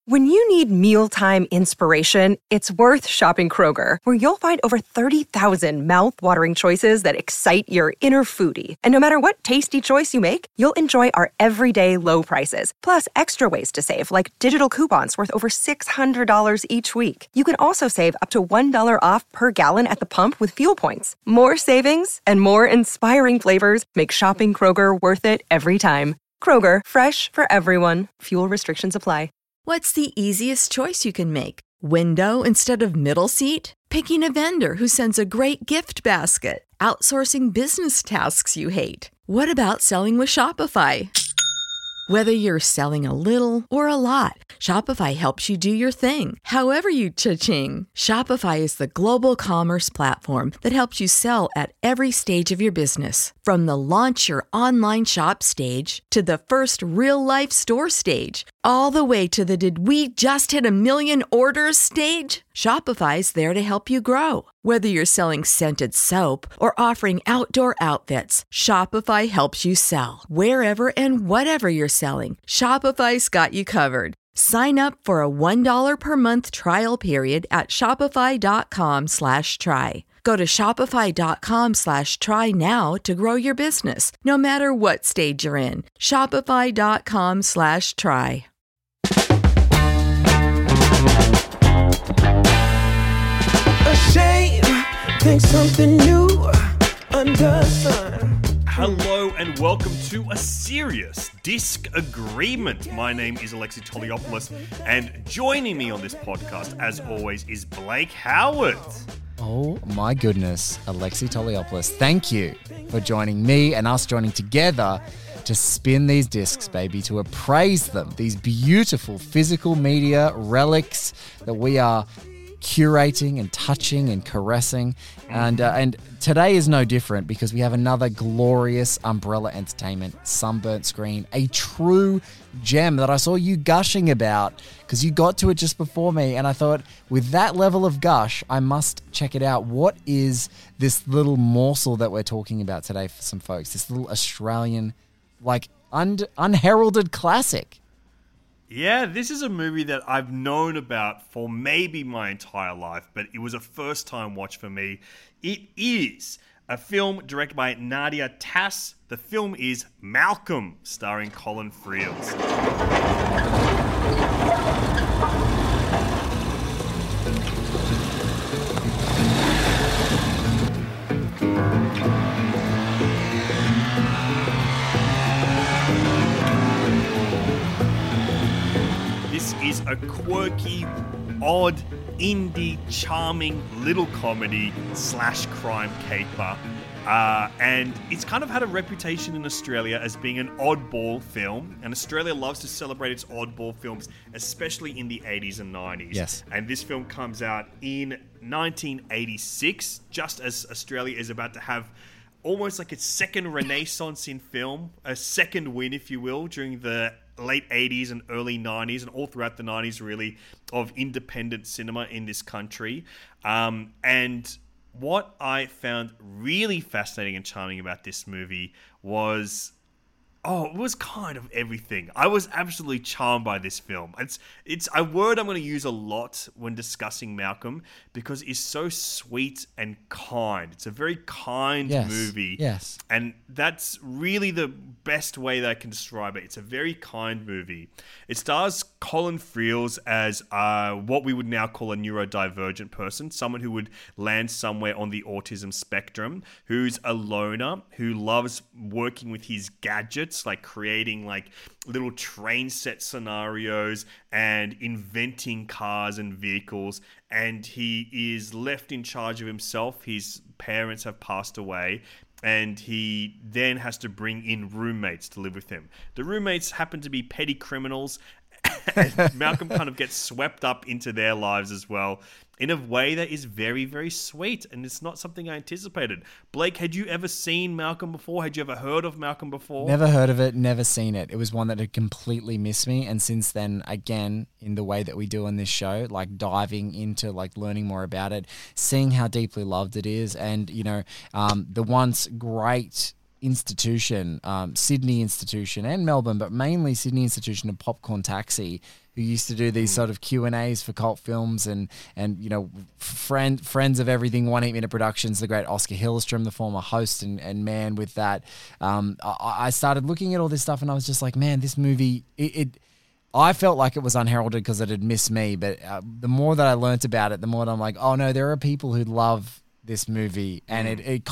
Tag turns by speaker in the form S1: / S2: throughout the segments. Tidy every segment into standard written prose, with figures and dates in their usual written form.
S1: When you need mealtime inspiration, it's worth shopping Kroger, where you'll find over 30,000 mouth-watering choices that excite your inner foodie. And no matter what tasty choice you make, you'll enjoy our everyday low prices, plus extra ways to save, like digital coupons worth over $600 each week. You can also save up to $1 off per gallon at the pump with fuel points. More savings and more inspiring flavors make shopping Kroger worth it every time. Kroger, fresh for everyone. Fuel restrictions apply.
S2: What's the easiest choice you can make? Window instead of middle seat? Picking a vendor who sends a great gift basket? Outsourcing business tasks you hate? What about selling with Shopify? Whether you're selling a little or a lot, Shopify helps you do your thing, however you cha-ching. Shopify is the global commerce platform that helps you sell at every stage of your business. From the launch your online shop stage to the first real-life store stage, all the way to the did we just hit a million orders stage. Shopify's there to help you grow. Whether you're selling scented soap or offering outdoor outfits, Shopify helps you sell. Wherever and whatever you're selling, Shopify's got you covered. Sign up for a $1 per month trial period at shopify.com/try. Go to shopify.com/try now to grow your business, no matter what stage you're in. Shopify.com/try.
S3: Shame, think something new under the sun.
S4: Hello and welcome to A Serious Disc Agreement. My name is Alexi Toliopoulos, and joining me on this podcast, as always, is Blake Howard.
S5: Oh my goodness, Alexi Toliopoulos, thank you for joining me and us joining together to spin these discs, baby, to appraise them, these beautiful physical media relics that we are curating and touching and caressing, and today is no different because we have another glorious Umbrella Entertainment Sunburnt screen, a true gem that I saw you gushing about because you got to it just before me, and I thought with that level of gush I must check it out. What is this little morsel that we're talking about today for some folks, this little Australian unheralded classic?
S4: Yeah, this is a movie that I've known about for maybe my entire life, but it was a first-time watch for me. It is a film directed by Nadia Tass. The film is Malcolm, starring Colin Friels. This is a quirky, odd, indie, charming little comedy / crime caper. And it's kind of had a reputation in Australia as being an oddball film. And Australia loves to celebrate its oddball films, especially in the 80s and 90s.
S5: Yes.
S4: And this film comes out in 1986, just as Australia is about to have almost like its second renaissance in film, a second win, if you will, during the late 80s and early 90s and all throughout the 90s, really, of independent cinema in this country. And what I found really fascinating and charming about this movie was, it was kind of everything. I was absolutely charmed by this film. It's a word I'm going to use a lot when discussing Malcolm because it's so sweet and kind. It's a very kind movie.
S5: Yes.
S4: And that's really the best way that I can describe it. It's a very kind movie. It stars Colin Friels as what we would now call a neurodivergent person, someone who would land somewhere on the autism spectrum, who's a loner, who loves working with his gadgets, like creating like little train set scenarios and inventing cars and vehicles, and he is left in charge of himself. His parents have passed away, and he then has to bring in roommates to live with him. The roommates happen to be petty criminals, and Malcolm kind of gets swept up into their lives as well in a way that is very, very sweet, and it's not something I anticipated. Blake, had you ever seen Malcolm before? Had you ever heard of Malcolm before?
S5: Never heard of it, never seen it. It was one that had completely missed me, and since then, again, in the way that we do on this show, like diving into like learning more about it, seeing how deeply loved it is, and the once great institution, Sydney institution and Melbourne, but mainly Sydney institution of Popcorn Taxi, who used to do these sort of Q&As for cult films and friends of everything, One 8 Minute Productions, the great Oscar Hillstrom, the former host and man with that. I started looking at all this stuff and I was just like, man, this movie, I felt like it was unheralded because it had missed me, but the more that I learnt about it, the more that I'm like, oh no, there are people who love this movie, and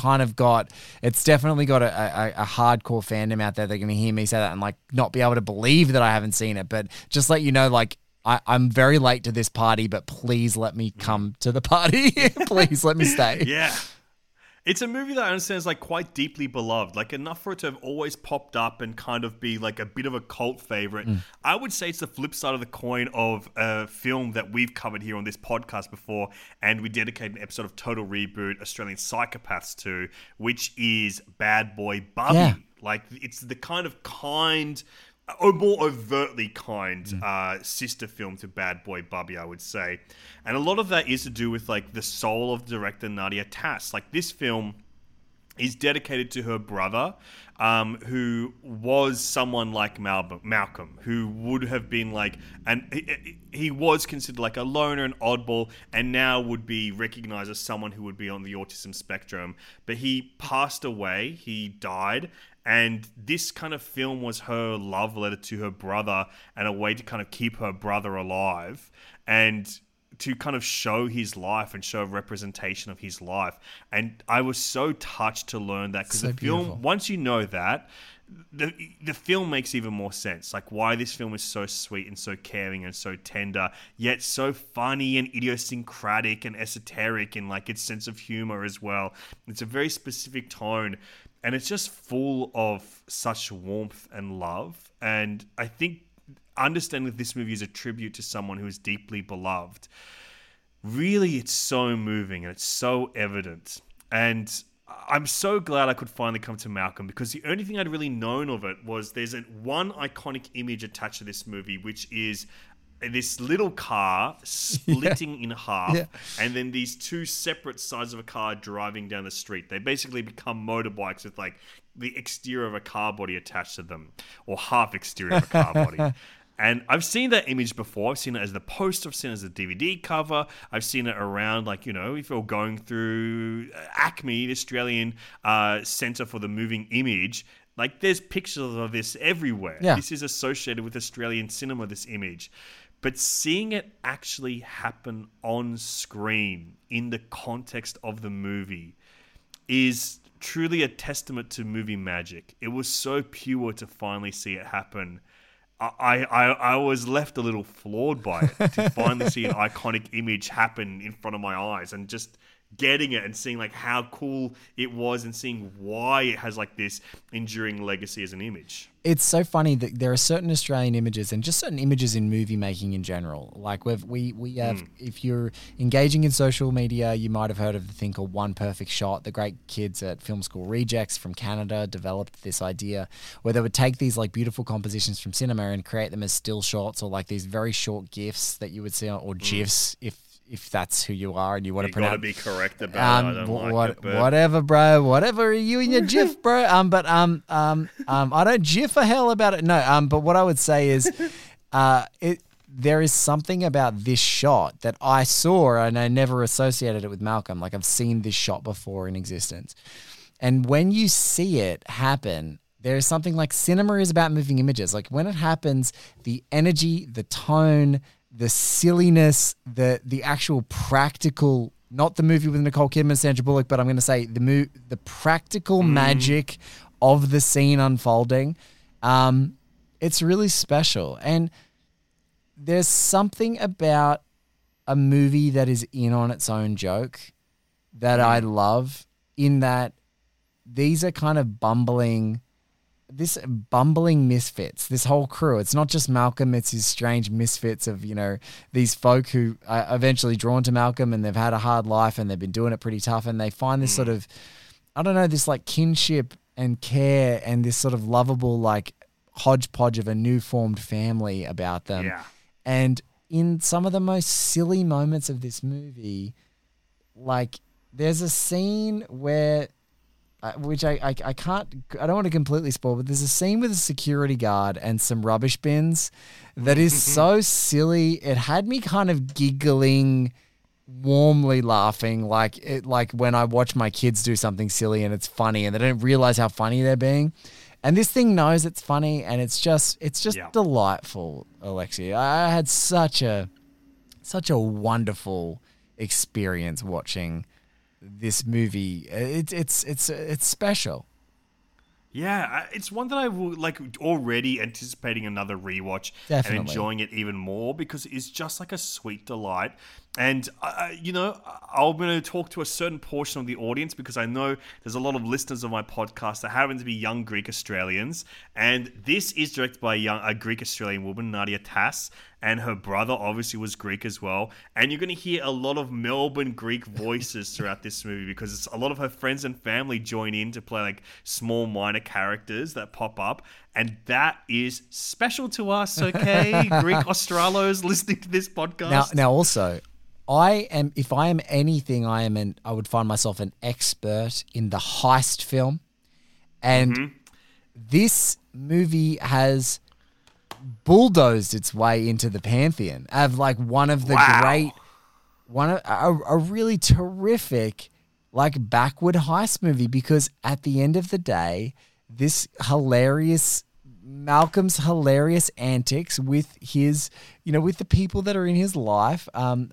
S5: it's definitely got a hardcore fandom out there. They're going to hear me say that and like not be able to believe that I haven't seen it, but just let you know, like I'm very late to this party, but please let me come to the party. Please let me stay.
S4: Yeah. It's a movie that I understand is like quite deeply beloved, like enough for it to have always popped up and kind of be like a bit of a cult favorite. I would say it's the flip side of the coin of a film that we've covered here on this podcast before, and we dedicated an episode of Total Reboot Australian Psychopaths to, which is Bad Boy Bubby.
S5: Yeah.
S4: Like it's the kind of or more overtly kind sister film to Bad Boy Bubby, I would say. And a lot of that is to do with like the soul of director Nadia Tass. Like this film is dedicated to her brother, who was someone like Malcolm, who would have been like, and he was considered like a loner, an oddball, and now would be recognized as someone who would be on the autism spectrum. But he passed away, he died, and this kind of film was her love letter to her brother and a way to kind of keep her brother alive and to kind of show his life and show a representation of his life. And I was so touched to learn that, because the film, once you know that, the film makes even more sense. Like why this film is so sweet and so caring and so tender, yet so funny and idiosyncratic and esoteric in like its sense of humor as well. It's a very specific tone. And it's just full of such warmth and love. And I think understanding that this movie is a tribute to someone who is deeply beloved, really it's so moving and it's so evident. And I'm so glad I could finally come to Malcolm, because the only thing I'd really known of it was there's one iconic image attached to this movie, which is this little car splitting in half, and then these two separate sides of a car driving down the street. They basically become motorbikes with like the exterior of a car body attached to them, or half exterior of a car body. And I've seen that image before. I've seen it as the poster. I've seen it as a DVD cover. I've seen it around, like, you know, if you're going through ACME, the Australian Centre for the Moving Image, like there's pictures of this everywhere.
S5: Yeah.
S4: This is associated with Australian cinema, this image. But seeing it actually happen on screen in the context of the movie is truly a testament to movie magic. It was so pure to finally see it happen. I was left a little floored by it, to finally see an iconic image happen in front of my eyes, and just getting it and seeing like how cool it was and seeing why it has like this enduring legacy as an image.
S5: It's so funny that there are certain Australian images and just certain images in movie making in general. Like we have, if you're engaging in social media, you might have heard of the thing called One Perfect Shot. The great kids at Film School Rejects from Canada developed this idea where they would take these like beautiful compositions from cinema and create them as still shots, or like these very short GIFs that you would see, or GIFs if that's who you are and you want to pronounce.
S4: You got to be correct about it. I don't like it, but
S5: whatever, bro. Whatever, you and your GIF, bro. I don't GIF a hell about it. No. But what I would say is, there is something about this shot that I saw and I never associated it with Malcolm. Like I've seen this shot before in existence, and when you see it happen, there is something like cinema is about moving images. Like when it happens, the energy, the tone, the silliness, the actual practical, not the movie with Nicole Kidman and Sandra Bullock, but I'm going to say the practical magic of the scene unfolding. It's really special. And there's something about a movie that is in on its own joke that I love, in that these are kind of bumbling misfits, this whole crew. It's not just Malcolm, it's his strange misfits of, you know, these folk who are eventually drawn to Malcolm and they've had a hard life and they've been doing it pretty tough, and they find this sort of, I don't know, this like kinship and care and this sort of lovable like hodgepodge of a new formed family about them.
S4: Yeah.
S5: And in some of the most silly moments of this movie, like there's a scene where which I can't, I don't want to completely spoil, but there's a scene with a security guard and some rubbish bins that is so silly. It had me kind of giggling, warmly laughing, like when I watch my kids do something silly and it's funny and they don't realize how funny they're being. And this thing knows it's funny, and it's just delightful, Alexi. I had such a wonderful experience watching this movie. It's special.
S4: Yeah, it's one that I will already anticipating another rewatch.
S5: Definitely.
S4: And enjoying it even more because it's just like a sweet delight. And, I'm going to talk to a certain portion of the audience because I know there's a lot of listeners of my podcast that happen to be young Greek Australians. And this is directed by a Greek Australian woman, Nadia Tass. And her brother obviously was Greek as well. And you're going to hear a lot of Melbourne Greek voices throughout this movie because a lot of her friends and family join in to play like small minor characters that pop up. And that is special to us, okay? Greek Australos listening to this podcast.
S5: Now also, if I am anything, I would find myself an expert in the heist film. And this movie has bulldozed its way into the pantheon of like one of the a really terrific like backward heist movie, because at the end of the day, this Malcolm's hilarious antics with his, with the people that are in his life,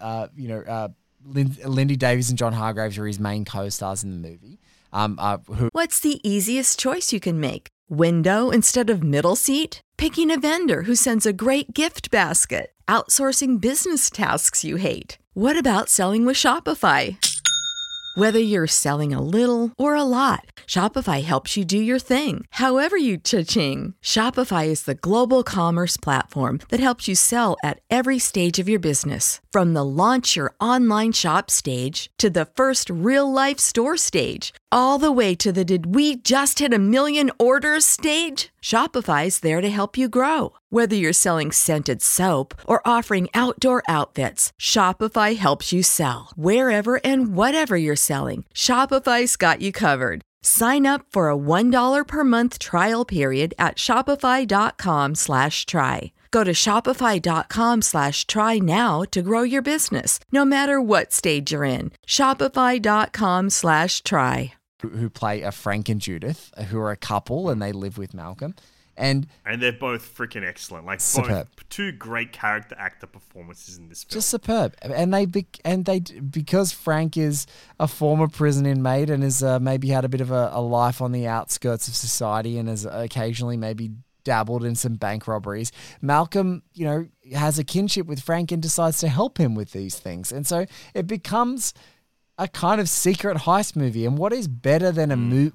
S5: Lindy Davies and John Hargraves are his main co-stars in the movie.
S2: What's the easiest choice you can make? Window instead of middle seat? Picking a vendor who sends a great gift basket? Outsourcing business tasks you hate? What about selling with Shopify? Whether you're selling a little or a lot, Shopify helps you do your thing, however you cha-ching. Shopify is the global commerce platform that helps you sell at every stage of your business. From the launch your online shop stage to the first real-life store stage, all the way to the did we just hit a million orders stage. Shopify's there to help you grow. Whether you're selling scented soap or offering outdoor outfits, Shopify helps you sell. Wherever and whatever you're selling, Shopify's got you covered. Sign up for a $1 per month trial period at shopify.com/try. Go to shopify.com/try now to grow your business, no matter what stage you're in. Shopify.com/try.
S5: Who play a Frank and Judith, who are a couple and they live with Malcolm. And
S4: they're both freaking excellent. Like
S5: superb.
S4: Both two great character actor performances in this film.
S5: Just superb. And they because Frank is a former prison inmate and has maybe had a bit of a life on the outskirts of society and has occasionally maybe dabbled in some bank robberies. Malcolm, has a kinship with Frank and decides to help him with these things. And so it becomes a kind of secret heist movie. And what is better than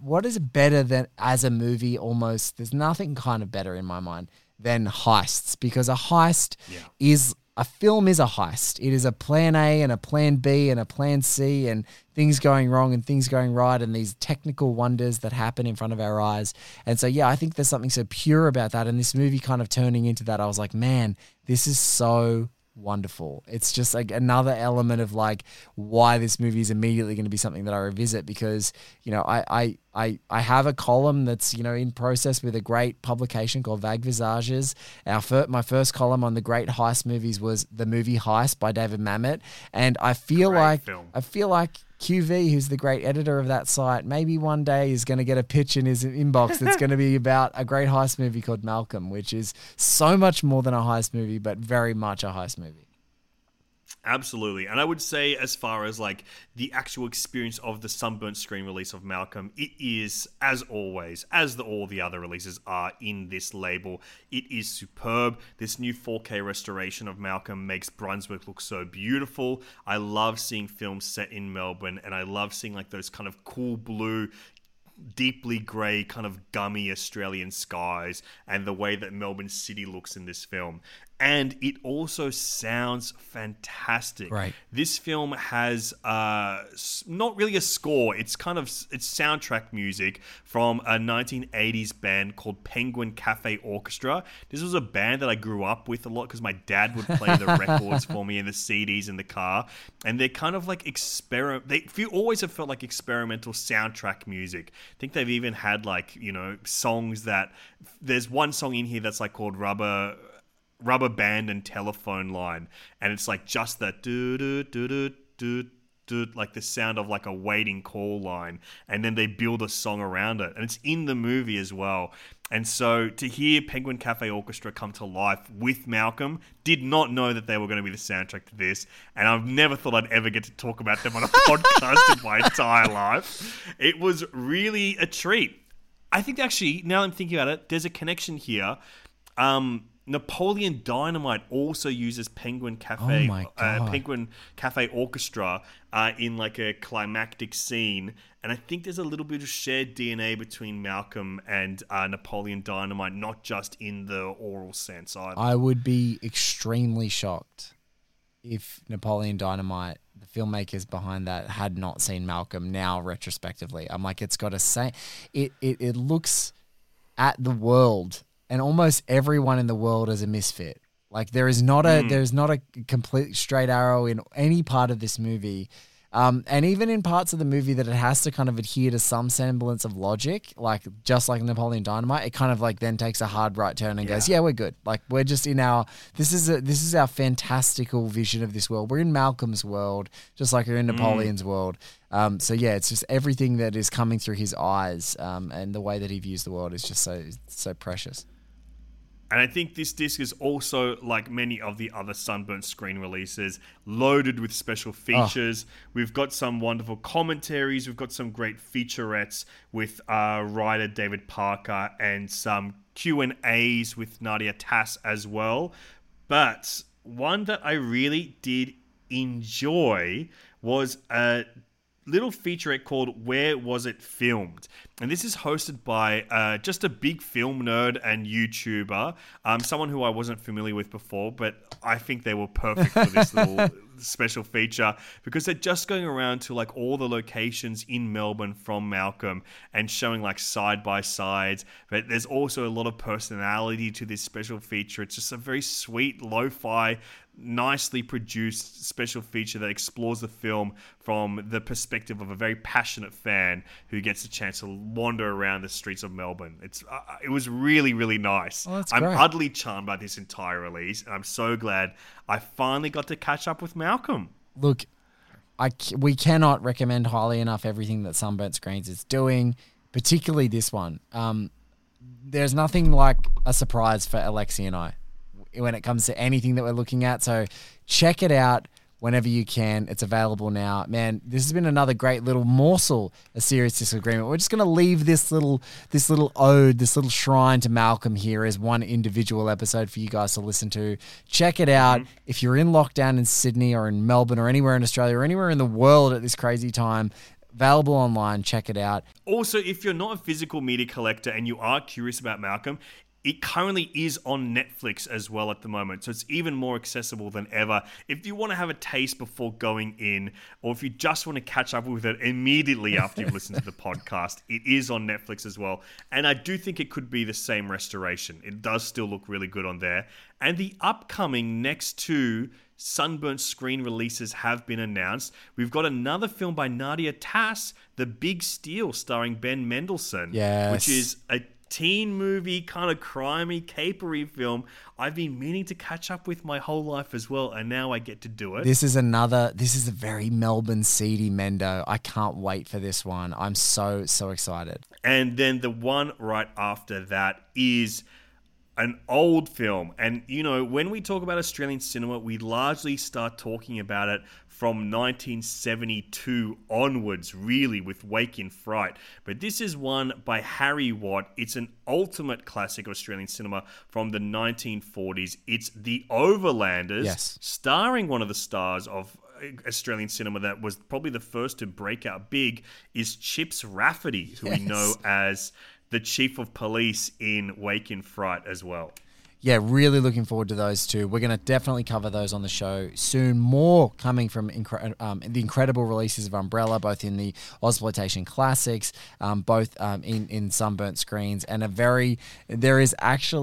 S5: as a movie almost? There's nothing kind of better in my mind than heists, because a heist is a heist. It is a plan A and a plan B and a plan C and things going wrong and things going right and these technical wonders that happen in front of our eyes. And so, I think there's something so pure about that. And this movie kind of turning into that, I was like, man, this is so wonderful. It's just like another element of like why this movie is immediately going to be something that I revisit, because I have a column that's in process with a great publication called Vague Visages. My first column on the great heist movies was The Movie Heist by David Mamet, and I feel like QV, who's the great editor of that site, maybe one day is going to get a pitch in his inbox that's going to be about a great heist movie called Malcolm, which is so much more than a heist movie, but very much a heist movie.
S4: Absolutely. And I would say, as far as like the actual experience of the Sunburnt screen release of Malcolm, it is, as always, as all the other releases are in this label, it is superb. This new 4K restoration of Malcolm makes Brunswick look so beautiful. I love seeing films set in Melbourne, and I love seeing like those kind of cool blue, deeply grey, kind of gummy Australian skies, and the way that Melbourne City looks in this film. And it also sounds fantastic.
S5: Right.
S4: This film has not really a score. It's soundtrack music from a 1980s band called Penguin Cafe Orchestra. This was a band that I grew up with a lot because my dad would play the records for me and the CDs in the car. And they're kind of like always have felt like experimental soundtrack music. I think they've even had like, songs that there's one song in here that's like called Rubber Band and Telephone Line, and it's like just that do do do do do do, like the sound of like a waiting call line, and then they build a song around it, and it's in the movie as well. And so to hear Penguin Cafe Orchestra come to life with Malcolm, did not know that they were going to be the soundtrack to this, and I've never thought I'd ever get to talk about them on a podcast in my entire life. It was really a treat. I think actually, now I'm thinking about it, there's a connection here. Napoleon Dynamite also uses Penguin Cafe Orchestra in like a climactic scene, and I think there's a little bit of shared DNA between Malcolm and Napoleon Dynamite, not just in the oral sense either.
S5: I would be extremely shocked if Napoleon Dynamite, the filmmakers behind that, had not seen Malcolm now retrospectively. I'm like, it's got to say, it looks at the world and almost everyone in the world as a misfit. Like there's not a complete straight arrow in any part of this movie. And even in parts of the movie that it has to kind of adhere to some semblance of logic, like just like Napoleon Dynamite, it kind of like then takes a hard right turn and goes, yeah, we're good. Like we're just in this is our fantastical vision of this world. We're in Malcolm's world, just like we're in Napoleon's world. So yeah, it's just everything that is coming through his eyes, and the way that he views the world is just so precious.
S4: And I think this disc is also, like many of the other Sunburnt Screen releases, loaded with special features. We've got some wonderful commentaries. We've got some great featurettes with writer David Parker and some Q&As with Nadia Tass as well. But one that I really did enjoy was a little featurette called Where Was It Filmed? And this is hosted by just a big film nerd and YouTuber, someone who I wasn't familiar with before, but I think they were perfect for this little special feature because they're just going around to like all the locations in Melbourne from Malcolm and showing like side by sides. But there's also a lot of personality to this special feature. It's just a very sweet lo-fi, nicely produced special feature that explores the film from the perspective of a very passionate fan who gets a chance to wander around the streets of Melbourne. It was really, really nice.
S5: Oh,
S4: I'm utterly charmed by this entire release, and I'm so glad I finally got to catch up with Malcolm.
S5: Look, we cannot recommend highly enough everything that Sunburnt Screens is doing, particularly this one. There's nothing like a surprise for Alexi and I when it comes to anything that we're looking at. So check it out whenever you can. It's available now. Man, this has been another great little morsel of Serious Disagreement. We're just going to leave this little ode, this little shrine to Malcolm here as one individual episode for you guys to listen to. Check it out. If you're in lockdown in Sydney or in Melbourne or anywhere in Australia or anywhere in the world at this crazy time, available online. Check it out.
S4: Also, if you're not a physical media collector and you are curious about Malcolm, it currently is on Netflix as well at the moment, so it's even more accessible than ever. If you want to have a taste before going in, or if you just want to catch up with it immediately after you've listened to the podcast, it is on Netflix as well. And I do think it could be the same restoration. It does still look really good on there. And the upcoming next two Sunburnt Screen releases have been announced. We've got another film by Nadia Tass, The Big Steal, starring Ben Mendelsohn, which is a teen movie, kind of crimey, capery film I've been meaning to catch up with my whole life as well, and now I get to do it.
S5: This is a very Melbourne seedy Mendo. I can't wait for this one. I'm so excited.
S4: And then the one right after that is an old film. And, you know, when we talk about Australian cinema, we largely start talking about it from 1972 onwards, really, with Wake in Fright. But this is one by Harry Watt. It's an ultimate classic of Australian cinema from the 1940s. It's The Overlanders, starring one of the stars of Australian cinema that was probably the first to break out big, is Chips Rafferty, who we know as the Chief of Police in Wake in Fright as well.
S5: yeah, really looking forward to those two. We're going to definitely cover those on the show soon. More coming from the incredible releases of Umbrella, both in the Ozploitation Classics, both in Sunburnt Screens, and there's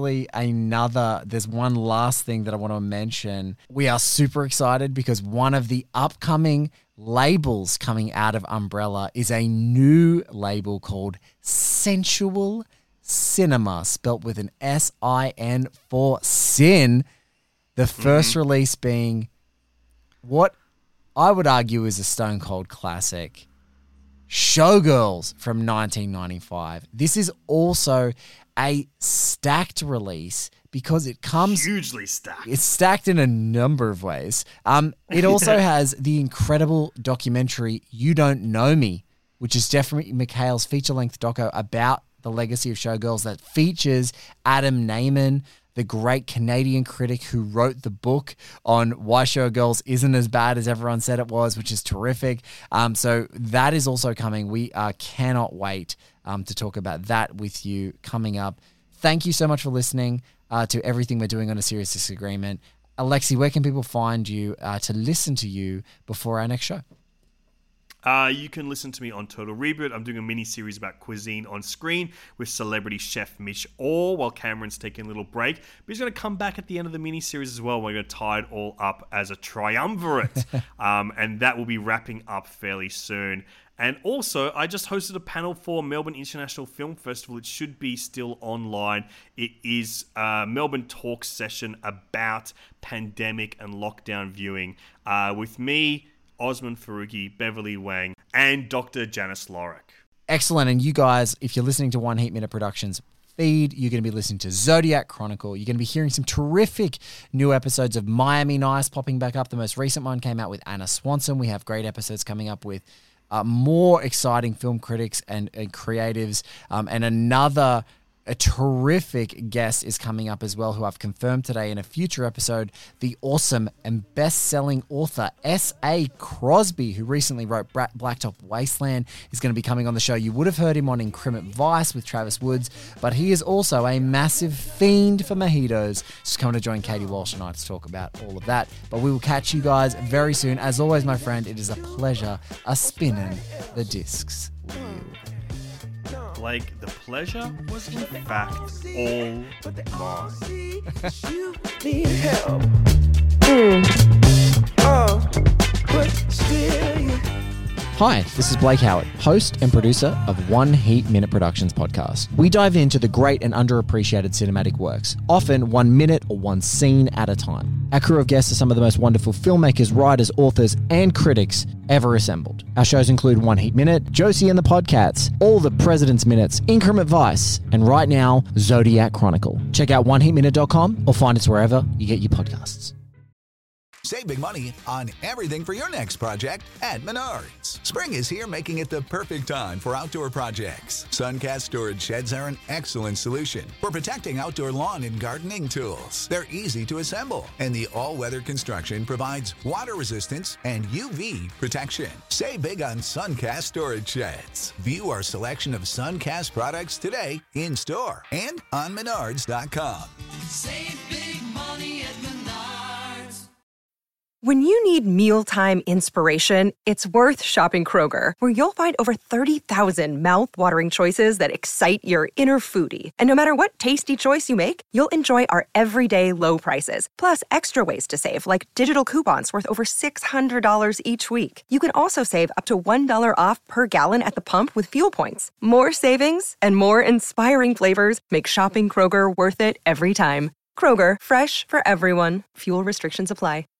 S5: one last thing that I want to mention. We are super excited because one of the upcoming labels coming out of Umbrella is a new label called Sensual Cinema, spelt with an S-I-N for Sin. The first release being what I would argue is a stone cold classic, Showgirls from 1995. This is also a stacked release because it comes
S4: hugely stacked.
S5: It's stacked in a number of ways. It also has the incredible documentary You Don't Know Me, which is Jeffrey McHale's feature-length doco about the legacy of Showgirls that features Adam Naiman, the great Canadian critic who wrote the book on why Showgirls isn't as bad as everyone said it was, which is terrific. So that is also coming. We cannot wait to talk about that with you coming up. Thank you so much for listening to everything we're doing on A Serious Disagreement. Alexi, where can people find you to listen to you before our next show?
S4: You can listen to me on Total Reboot. I'm doing a mini-series about cuisine on screen with celebrity chef Mitch Orr while Cameron's taking a little break. But he's going to come back at the end of the mini-series as well. We're going to tie it all up as a triumvirate. And that will be wrapping up fairly soon. And also, I just hosted a panel for Melbourne International Film Festival. It should be still online. It is a Melbourne talk session about pandemic and lockdown viewing with me, Osman Faruqi, Beverly Wang, and Dr. Janice Lorick.
S5: Excellent. And you guys, if you're listening to One Heat Minute Productions feed, you're going to be listening to Zodiac Chronicle. You're going to be hearing some terrific new episodes of Miami Nice popping back up. The most recent one came out with Anna Swanson. We have great episodes coming up with more exciting film critics and creatives. And a terrific guest is coming up as well, who I've confirmed today in a future episode, the awesome and best-selling author S.A. Crosby, who recently wrote Blacktop Wasteland, is going to be coming on the show. You would have heard him on Increment Vice with Travis Woods, but he is also a massive fiend for mojitos. Just coming to join Katie Walsh and I to talk about all of that. But we will catch you guys very soon. As always, my friend, it is a pleasure spinning the discs with you.
S4: Blake, the pleasure was in fact all mine.
S3: Need help. But still you.
S6: Hi, this is Blake Howard, host and producer of One Heat Minute Productions podcast. We dive into the great and underappreciated cinematic works, often 1 minute or one scene at a time. Our crew of guests are some of the most wonderful filmmakers, writers, authors, and critics ever assembled. Our shows include One Heat Minute, Josie and the Podcats, All the President's Minutes, Increment Vice, and right now, Zodiac Chronicle. Check out oneheatminute.com or find us wherever you get your podcasts.
S7: Save big money on everything for your next project at Menards. Spring is here, making it the perfect time for outdoor projects. Suncast storage sheds are an excellent solution for protecting outdoor lawn and gardening tools. They're easy to assemble, and the all-weather construction provides water resistance and UV protection. Save big on Suncast storage sheds. View our selection of Suncast products today in-store and on Menards.com.
S8: Save big money at Menards.
S1: When you need mealtime inspiration, it's worth shopping Kroger, where you'll find over 30,000 mouth-watering choices that excite your inner foodie. And no matter what tasty choice you make, you'll enjoy our everyday low prices, plus extra ways to save, like digital coupons worth over $600 each week. You can also save up to $1 off per gallon at the pump with fuel points. More savings and more inspiring flavors make shopping Kroger worth it every time. Kroger, fresh for everyone. Fuel restrictions apply.